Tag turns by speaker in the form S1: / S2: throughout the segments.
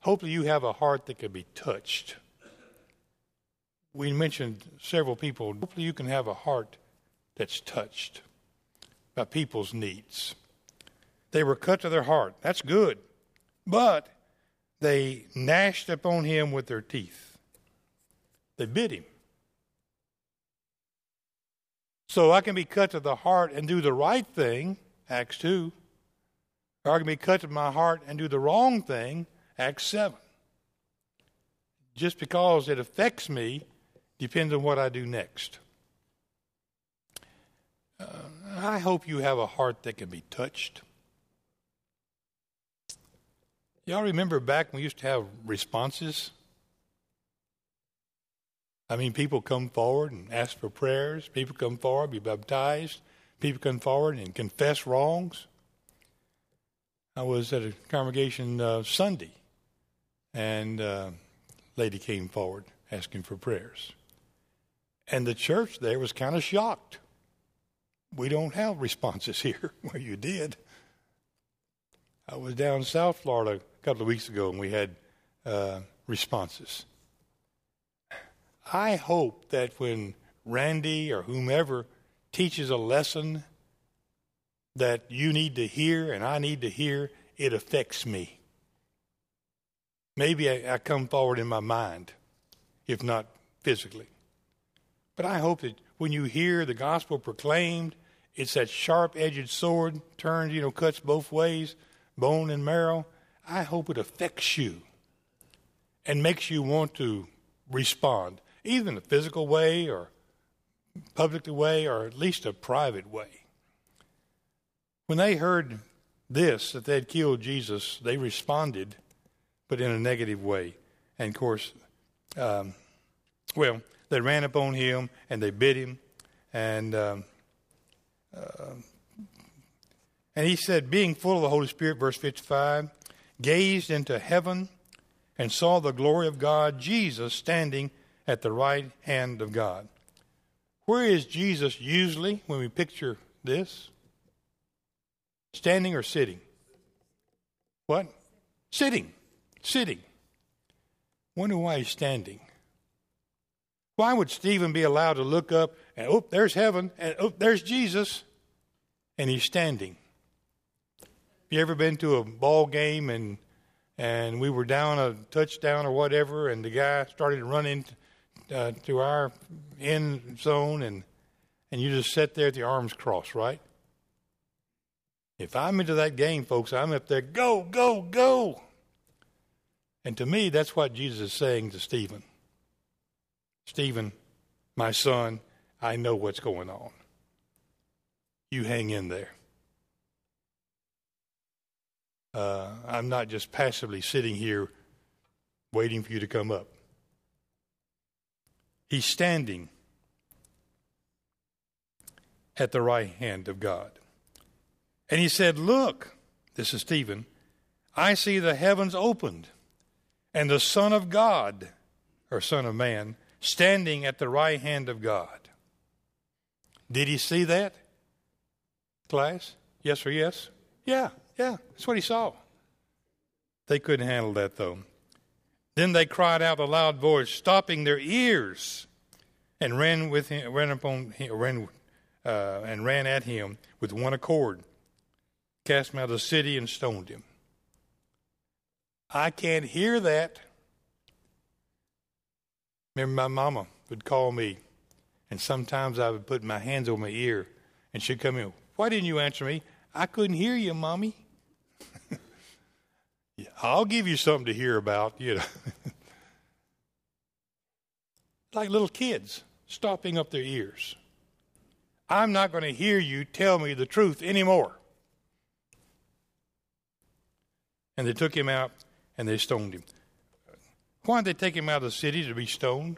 S1: hopefully you have a heart that can be touched. We mentioned several people. Hopefully you can have a heart that's touched by people's needs. They were cut to their heart. That's good. But they gnashed upon him with their teeth. They bit him. So I can be cut to the heart and do the right thing, Acts 2. Or I can be cut to my heart and do the wrong thing, Acts 7. Just because it affects me depends on what I do next. I hope you have a heart that can be touched. Y'all remember back when we used to have responses? I mean, people come forward and ask for prayers. People come forward, be baptized. People come forward and confess wrongs. I was at a congregation Sunday, and a lady came forward asking for prayers. And the church there was kind of shocked. We don't have responses here. Well, you did. I was down South Florida a couple of weeks ago, and we had responses. I hope that when Randy or whomever teaches a lesson that you need to hear and I need to hear, it affects me. Maybe I come forward in my mind, if not physically. But I hope that when you hear the gospel proclaimed, it's that sharp-edged sword, turns, cuts both ways, bone and marrow. I hope it affects you and makes you want to respond, either in a physical way or public way or at least a private way. When they heard this, that they'd killed Jesus, they responded, but in a negative way. And of course, they ran upon him and they bit him. And he said, being full of the Holy Spirit, verse 55, gazed into heaven and saw the glory of God, Jesus standing at the right hand of God. Where is Jesus usually when we picture this? Standing or sitting? What? Sitting. Sitting. Wonder why he's standing. Why would Stephen be allowed to look up and, there's heaven, and, there's Jesus, and he's standing? You ever been to a ball game and we were down a touchdown or whatever, and the guy started running to our end zone, and you just sat there with your arms crossed, right? If I'm into that game, folks, I'm up there, go, go, go. And to me, that's what Jesus is saying to Stephen. Stephen, my son, I know what's going on. You hang in there. I'm not just passively sitting here waiting for you to come up. He's standing at the right hand of God. And he said, look, this is Stephen, I see the heavens opened and the Son of God, or Son of Man, standing at the right hand of God. Did he see that? Class? Yes or yes? Yeah, that's what he saw. They couldn't handle that, though. Then they cried out with a loud voice, stopping their ears, and ran at him with one accord, cast him out of the city and stoned him. I can't hear that. Remember, my mama would call me, and sometimes I would put my hands over my ear, and she'd come in, why didn't you answer me? I couldn't hear you, Mommy. Yeah, I'll give you something to hear about, Like little kids stopping up their ears. I'm not going to hear you tell me the truth anymore. And they took him out and they stoned him. Why did they take him out of the city to be stoned?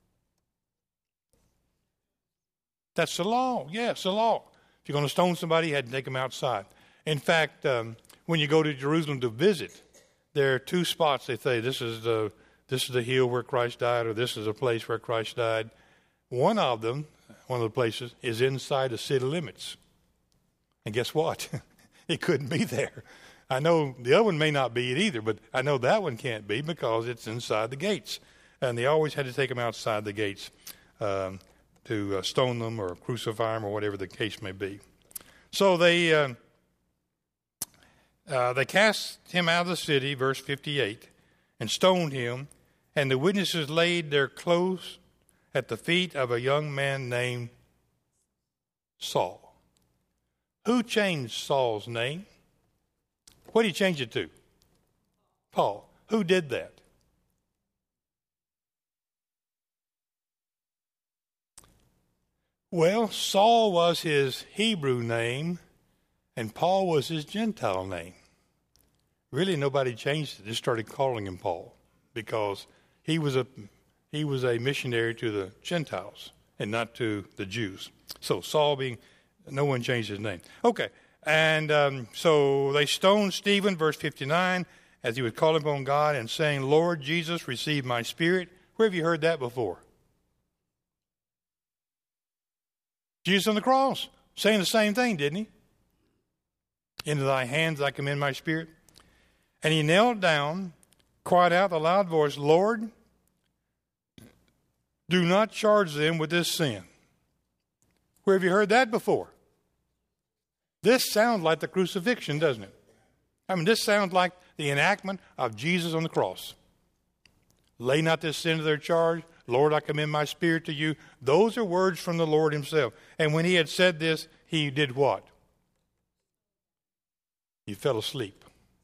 S1: That's the law. Yes, the law. If you're going to stone somebody, you had to take them outside. In fact, when you go to Jerusalem to visit, there are two spots they say, this is the hill where Christ died, or this is a place where Christ died. One of the places, is inside the city limits. And guess what? It couldn't be there. I know the other one may not be it either, but I know that one can't be because it's inside the gates. And they always had to take them outside the gates to stone them or crucify them or whatever the case may be. So they cast him out of the city, verse 58, and stoned him. And the witnesses laid their clothes at the feet of a young man named Saul. Who changed Saul's name? What did he change it to? Paul. Who did that? Well, Saul was his Hebrew name, and Paul was his Gentile name. Really, nobody changed it. Just started calling him Paul because he was a missionary to the Gentiles and not to the Jews. So Saul being, no one changed his name. Okay, and so they stoned Stephen, verse 59, as he was calling upon God and saying, Lord Jesus, receive my spirit. Where have you heard that before? Jesus on the cross, saying the same thing, didn't he? Into thy hands I commend my spirit. And he knelt down, cried out with a loud voice, Lord, do not charge them with this sin. Where have you heard that before? This sounds like the crucifixion, doesn't it? I mean, this sounds like the enactment of Jesus on the cross. Lay not this sin to their charge. Lord, I commend my spirit to you. Those are words from the Lord himself. And when he had said this, he did what? He fell asleep.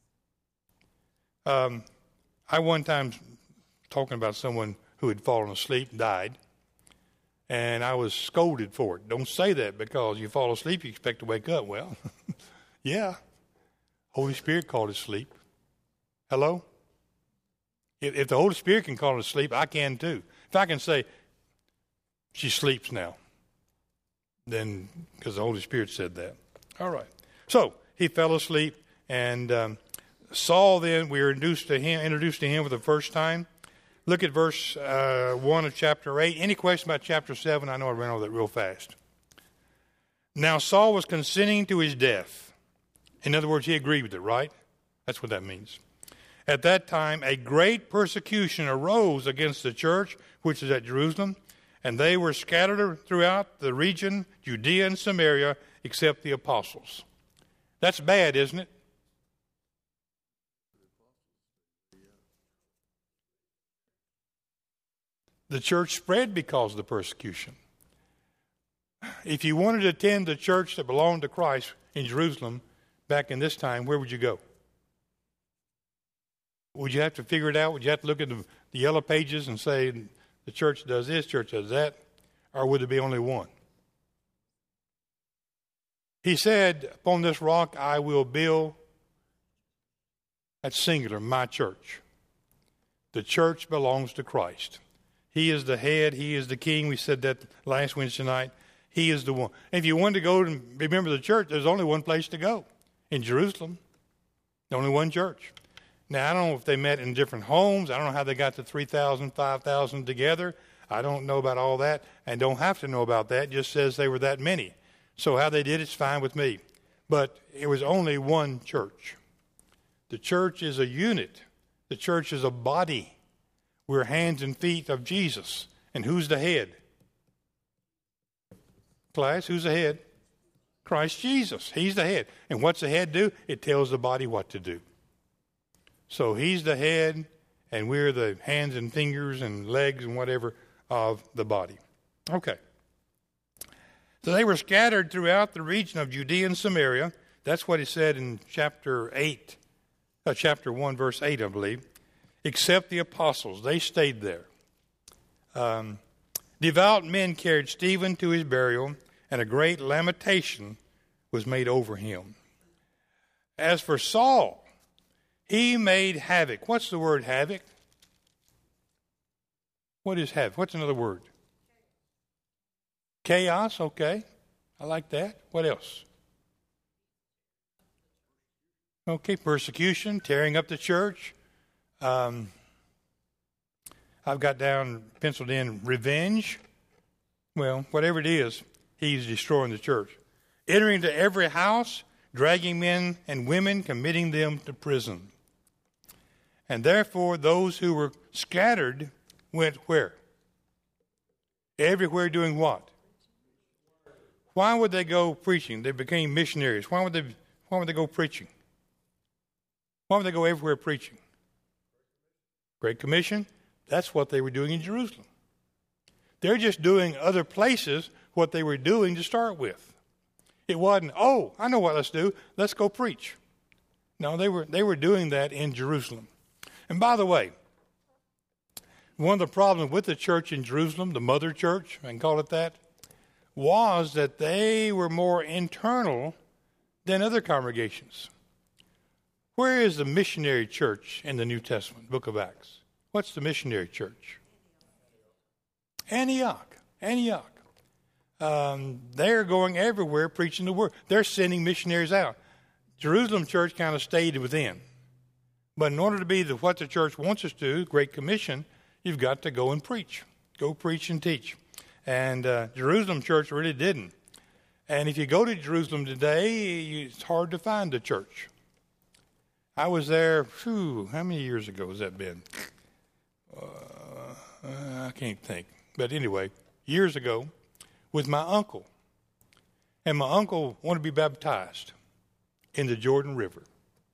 S1: I one time talking about someone who had fallen asleep and died, and I was scolded for it. Don't say that because you fall asleep, you expect to wake up. Well, yeah. Holy Spirit called it sleep. Hello? If the Holy Spirit can call it sleep, I can too. If I can say, she sleeps now, then because the Holy Spirit said that. All right. So he fell asleep, and Saul then, we were introduced to him for the first time. Look at verse 1 of chapter 8. Any question about chapter 7? I know I ran over that real fast. Now Saul was consenting to his death. In other words, he agreed with it, right? That's what that means. At that time, a great persecution arose against the church, which is at Jerusalem, and they were scattered throughout the region, Judea and Samaria, except the apostles. That's bad, isn't it? The church spread because of the persecution. If you wanted to attend the church that belonged to Christ in Jerusalem back in this time, where would you go? Would you have to figure it out? Would you have to look at the yellow pages and say, the church does this, church does that? Or would there be only one? He said, upon this rock I will build, that's singular, my church. The church belongs to Christ. He is the head. He is the king. We said that last Wednesday night. He is the one. If you wanted to go and remember the church, there's only one place to go. In Jerusalem. Only one church. Now, I don't know if they met in different homes. I don't know how they got the 3,000, 5,000 together. I don't know about all that and don't have to know about that. It just says they were that many. So how they did it's fine with me. But it was only one church. The church is a unit. The church is a body. We're hands and feet of Jesus. And who's the head? Class, who's the head? Christ Jesus. He's the head. And what's the head do? It tells the body what to do. So he's the head, and we're the hands and fingers and legs and whatever of the body. Okay. So they were scattered throughout the region of Judea and Samaria. That's what he said in chapter 1, verse 8, I believe. Except the apostles. They stayed there. Devout men carried Stephen to his burial, and a great lamentation was made over him. As for Saul, he made havoc. What's the word havoc? What is havoc? What's another word? Chaos, okay. I like that. What else? Okay, persecution, tearing up the church. I've got down, penciled in, revenge. Well, whatever it is, he's destroying the church. Entering into every house, dragging men and women, committing them to prison. And therefore those who were scattered went where? Everywhere doing what? Why would they go preaching? They became missionaries. Why would they go preaching? Why would they go everywhere preaching? Great Commission, that's what they were doing in Jerusalem. They're just doing other places what they were doing to start with. It wasn't, oh, I know what let's do. Let's go preach. No, they were doing that in Jerusalem. And by the way, one of the problems with the church in Jerusalem, the mother church, I can call it that, was that they were more internal than other congregations. Where is the missionary church in the New Testament, book of Acts? What's the missionary church? Antioch. They're going everywhere preaching the word. They're sending missionaries out. Jerusalem church kind of stayed within. But in order to be what the church wants us to do, Great Commission, you've got to go and preach. Go preach and teach. And Jerusalem church really didn't. And if you go to Jerusalem today, it's hard to find a church. I was there, how many years ago has that been? I can't think. But anyway, years ago, with my uncle. And my uncle wanted to be baptized in the Jordan River.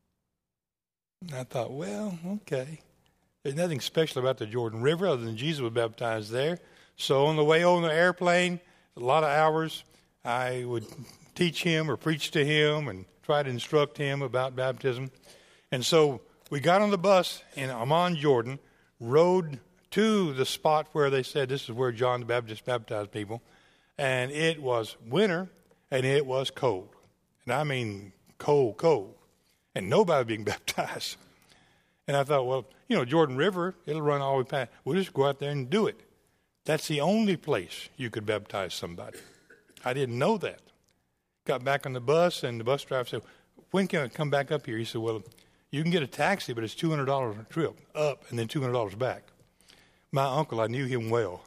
S1: And I thought, well, okay. There's nothing special about the Jordan River other than Jesus was baptized there. So on the way on the airplane, a lot of hours, I would teach him or preach to him and try to instruct him about baptism. And so we got on the bus in Amman, Jordan, rode to the spot where they said this is where John the Baptist baptized people. And it was winter and it was cold. And I mean cold. And nobody being baptized. And I thought, well, Jordan River, it'll run all the way past. We'll just go out there and do it. That's the only place you could baptize somebody. I didn't know that. Got back on the bus, and the bus driver said, when can I come back up here? He said, well, you can get a taxi, but it's $200 a trip up and then $200 back. My uncle, I knew him well.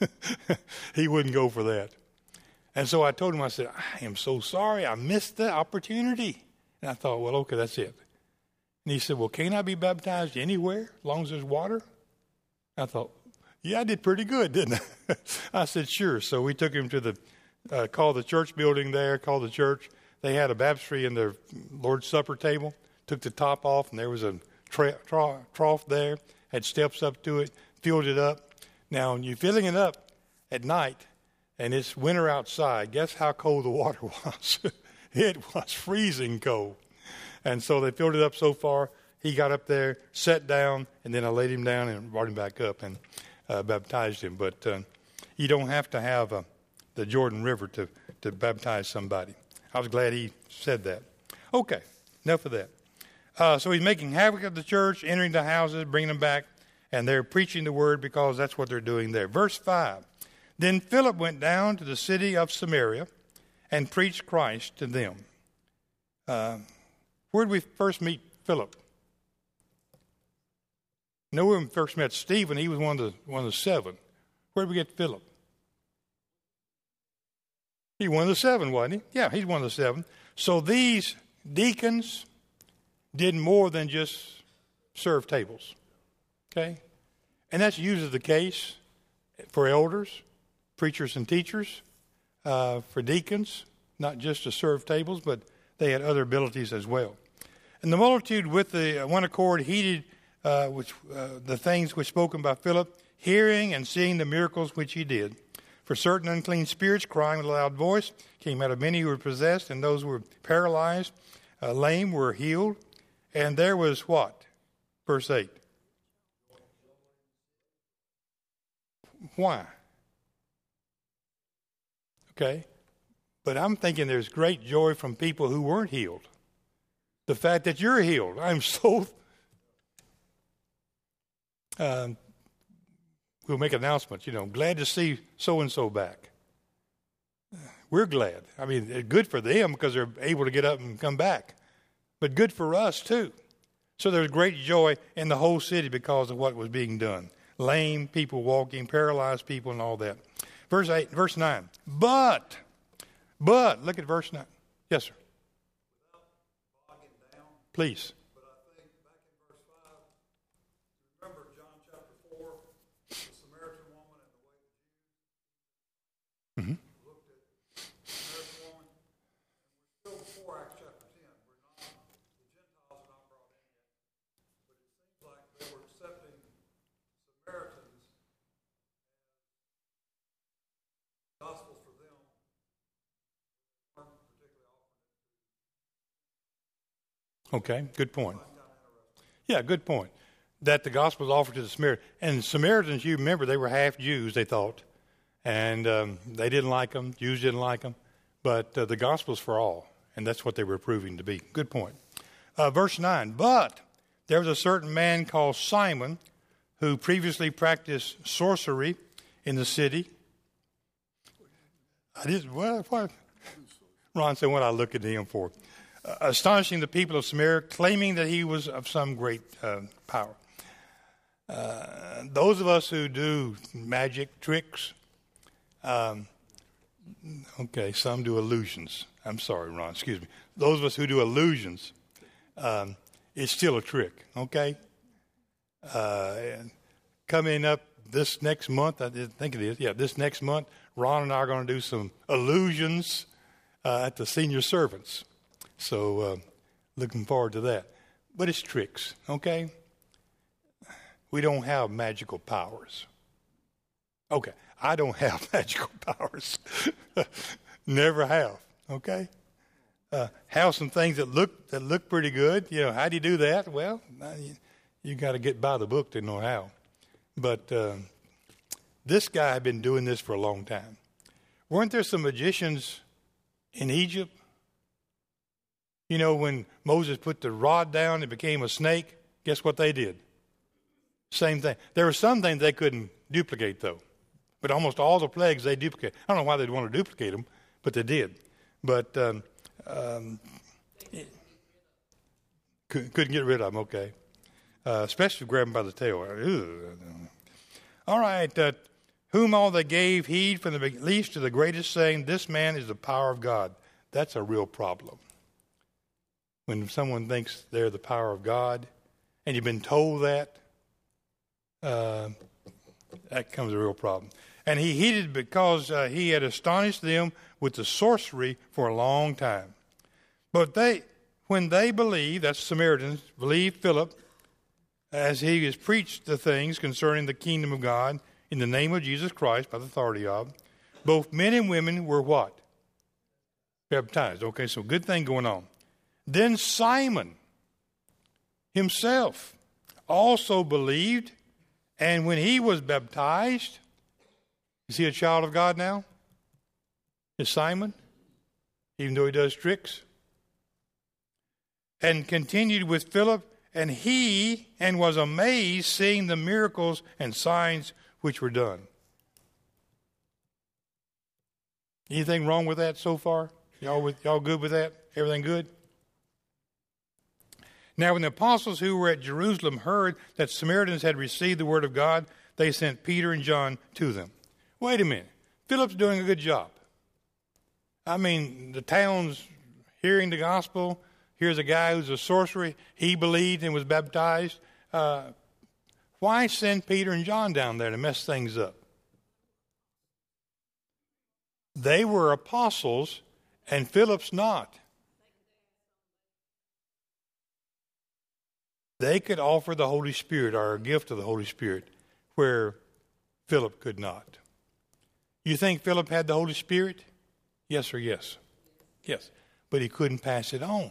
S1: He wouldn't go for that. And so I told him, I said, I am so sorry. I missed the opportunity. And I thought, well, okay, that's it. And he said, well, can't I be baptized anywhere as long as there's water? I thought, yeah, I did pretty good, didn't I? I said, sure. So we took him to the, called the church building there, called the church. They had a baptistry in their Lord's Supper table, took the top off, and there was a trough there, had steps up to it, filled it up. Now, you're filling it up at night, and it's winter outside. Guess how cold the water was? It was freezing cold. And so they filled it up so far. He got up there, sat down, and then I laid him down and brought him back up and baptized him. But you don't have to have the Jordan River to baptize somebody. I was glad he said that. Okay, enough of that. So he's making havoc of the church, entering the houses, bringing them back, and they're preaching the word because that's what they're doing there. Verse 5, then Philip went down to the city of Samaria and preached Christ to them. Where did we first meet Philip? No, when we first met Stephen, he was one of the seven. Where did we get Philip? He one of the seven, wasn't he? Yeah, he's one of the seven. So these deacons did more than just serve tables. Okay? And that's usually the case for elders, preachers and teachers, for deacons, not just to serve tables, but they had other abilities as well. And the multitude with the one accord heeded the things which spoken by Philip, hearing and seeing the miracles which he did. For certain unclean spirits, crying with a loud voice, came out of many who were possessed, and those who were paralyzed, lame, were healed. And there was what? Verse 8. Why? Okay. But I'm thinking there's great joy from people who weren't healed. The fact that you're healed. I'm so... we'll make announcements, glad to see so-and-so back. We're glad. I mean, it's good for them because they're able to get up and come back. But good for us, too. So there's great joy in the whole city because of what was being done. Lame people walking, paralyzed people, and all that. Verse 9. But, look at verse 9. Yes, sir. Please.
S2: But I think back in verse 5, remember John chapter 4, the Samaritan woman and the way the Jews looked at the Samaritan woman. And we're still before Acts chapter 10. The Gentiles are not brought in yet. But it seems like they were accepting Samaritans as gospel for them. They weren't particularly offering it.
S1: Okay, good point. Yeah, good point. That the gospel is offered to the Samaritans. And Samaritans, you remember, they were half Jews, they thought. And they didn't like them. Jews didn't like them. But the gospel is for all. And that's what they were proving to be. Good point. Verse 9. But there was a certain man called Simon who previously practiced sorcery in the city. Ron said, what I look at him for. Astonishing the people of Samaria, claiming that he was of some great power. Those of us who do magic tricks, okay, some do illusions. I'm sorry, Ron, excuse me. Those of us who do illusions, it's still a trick, okay? Coming up this next month, I didn't think it is, this next month, Ron and I are going to do some illusions at the senior servants. So looking forward to that. But it's tricks, okay? We don't have magical powers. Okay, I don't have magical powers. Never have, okay? Have some things that look pretty good. You know, how do you do that? Well, you got to get by the book to know how. But this guy had been doing this for a long time. Weren't there some magicians in Egypt? You know, when Moses put the rod down, it became a snake. Guess what they did? Same thing. There were some things they couldn't duplicate, though. But almost all the plagues they duplicate. I don't know why they'd want to duplicate them, but they did. But couldn't get rid of them, okay. Especially grab them by the tail. All right. Whom all they gave heed from the least to the greatest, saying, this man is the power of God. That's a real problem. When someone thinks they're the power of God, and you've been told that, that comes a real problem. And he heeded because he had astonished them with the sorcery for a long time. But when they believed, that's Samaritans, believed Philip, as he has preached the things concerning the kingdom of God in the name of Jesus Christ by the authority of, both men and women were what? Baptized. Okay, so good thing going on. Then Simon himself also believed, and when he was baptized, is he a child of God now? Is Simon? Even though he does tricks? And continued with Philip, and was amazed seeing the miracles and signs which were done. Anything wrong with that so far? Y'all good with that? Everything good? Now, when the apostles who were at Jerusalem heard that Samaritans had received the word of God, they sent Peter and John to them. Wait a minute. Philip's doing a good job. I mean, the town's hearing the gospel. Here's a guy who's a sorcerer. He believed and was baptized. Why send Peter and John down there to mess things up? They were apostles, and Philip's not. They could offer the Holy Spirit or a gift of the Holy Spirit where Philip could not. You think Philip had the Holy Spirit? Yes or yes? Yes. But he couldn't pass it on.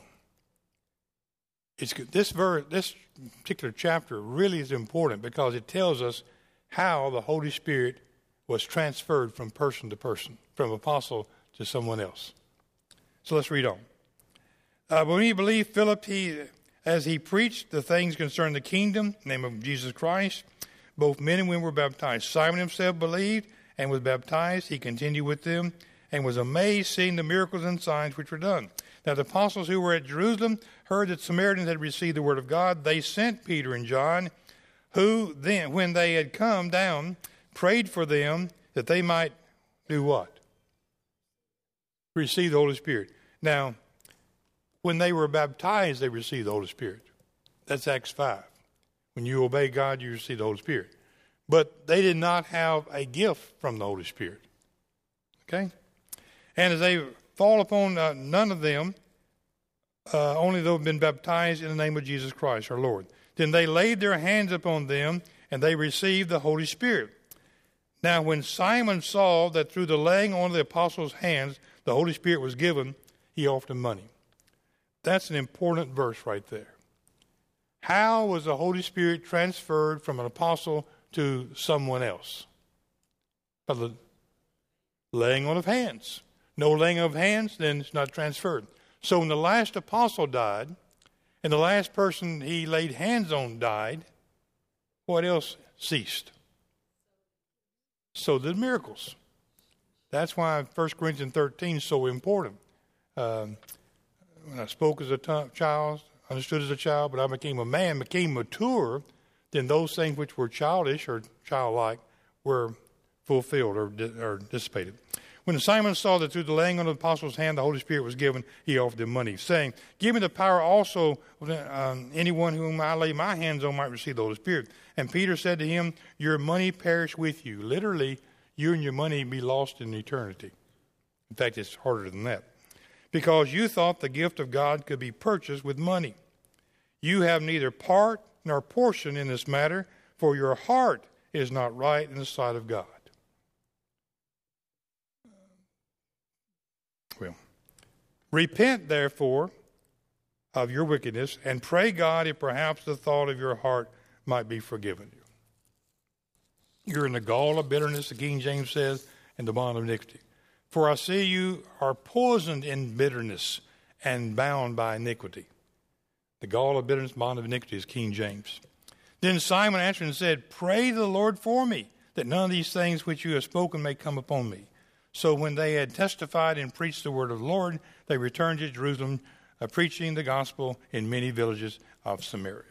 S1: This particular chapter really is important because it tells us how the Holy Spirit was transferred from person to person, from apostle to someone else. So let's read on. When he believed Philip, as he preached the things concerning the kingdom, in the name of Jesus Christ, both men and women were baptized. Simon himself believed and was baptized. He continued with them and was amazed seeing the miracles and signs which were done. Now the apostles who were at Jerusalem heard that Samaritans had received the word of God. They sent Peter and John, who then, when they had come down, prayed for them that they might do what? Receive the Holy Spirit. Now, when they were baptized, they received the Holy Spirit. That's Acts 5. When you obey God, you receive the Holy Spirit. But they did not have a gift from the Holy Spirit. Okay? And as they fall upon none of them, only those who have been baptized in the name of Jesus Christ, our Lord. Then they laid their hands upon them, and they received the Holy Spirit. Now, when Simon saw that through the laying on of the apostles' hands, the Holy Spirit was given, he offered them money. That's an important verse right there. How was the Holy Spirit transferred from an apostle to someone else? By the laying on of hands. No laying of hands, then it's not transferred. So when the last apostle died, and the last person he laid hands on died, what else ceased? So did miracles. That's why 1 Corinthians 13 is so important. When I spoke as a child, understood as a child, but I became a man, became mature, then those things which were childish or childlike were fulfilled or dissipated. When Simon saw that through the laying on of the apostles' hand the Holy Spirit was given, he offered them money, saying, "Give me the power also, anyone whom I lay my hands on might receive the Holy Spirit." And Peter said to him, "Your money perish with you." Literally, you and your money be lost in eternity. In fact, it's harder than that. Because you thought the gift of God could be purchased with money. You have neither part nor portion in this matter, for your heart is not right in the sight of God. Well, repent, therefore, of your wickedness, and pray God if perhaps the thought of your heart might be forgiven you. You're in the gall of bitterness, the King James says, and the bond of iniquity. For I see you are poisoned in bitterness and bound by iniquity. The gall of bitterness, bond of iniquity is King James. Then Simon answered and said, "Pray the Lord for me, that none of these things which you have spoken may come upon me." So when they had testified and preached the word of the Lord, they returned to Jerusalem, preaching the gospel in many villages of Samaria.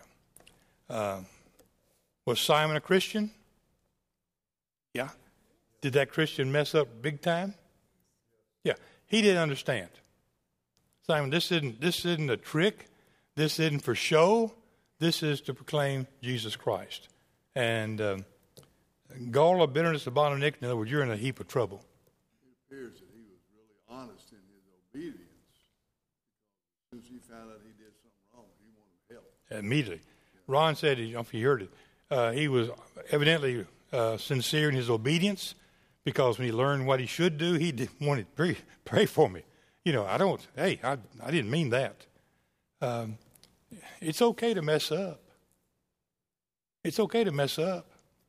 S1: Was Simon a Christian? Yeah. Did that Christian mess up big time? Yeah. He didn't understand. Simon, this isn't a trick. This isn't for show. This is to proclaim Jesus Christ. And gall of bitterness, the bond of iniquity. In other words, you're in a heap of trouble.
S3: It appears that he was really honest in his obedience. As soon as he found out he did something wrong, he wanted help.
S1: Immediately. Ron said, I don't know if you heard it, he was evidently sincere in his obedience, because when he learned what he should do, he wanted to pray for me. You know, I didn't mean that. It's okay to mess up. It's okay to mess up.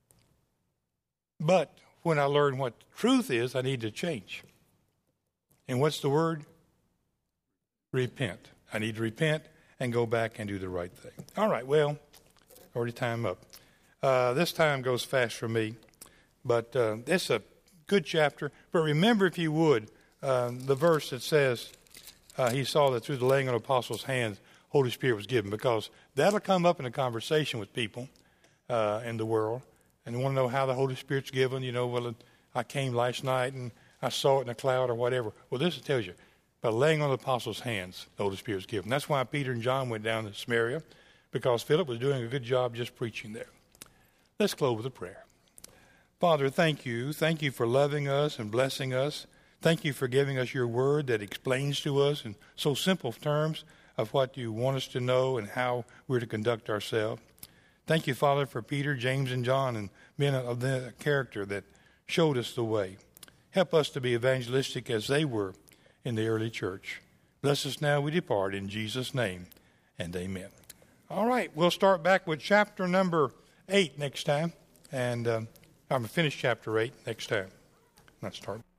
S1: But when I learn what the truth is, I need to change. And what's the word? Repent. I need to repent and go back and do the right thing. All right, well, already time up. This time goes fast for me, but it's a good chapter. But remember, if you would, the verse that says he saw that through the laying on the apostles' hands, Holy Spirit was given, because that'll come up in a conversation with people in the world, and they want to know how the Holy Spirit's given. You know, well, I came last night and I saw it in a cloud or whatever. Well, this tells you, by laying on the apostles' hands, the Holy Spirit was given. That's why Peter and John went down to Samaria, because Philip was doing a good job just preaching there. Let's close with a prayer. Father, thank you. Thank you for loving us and blessing us. Thank you for giving us your word that explains to us in so simple terms of what you want us to know and how we're to conduct ourselves. Thank you, Father, for Peter, James, and John, and men of the character that showed us the way. Help us to be evangelistic as they were in the early church. Bless us now we depart in Jesus' name, and amen. All right, we'll start back with chapter number 8 next time, and I'm going to finish chapter 8 next time. Let's start.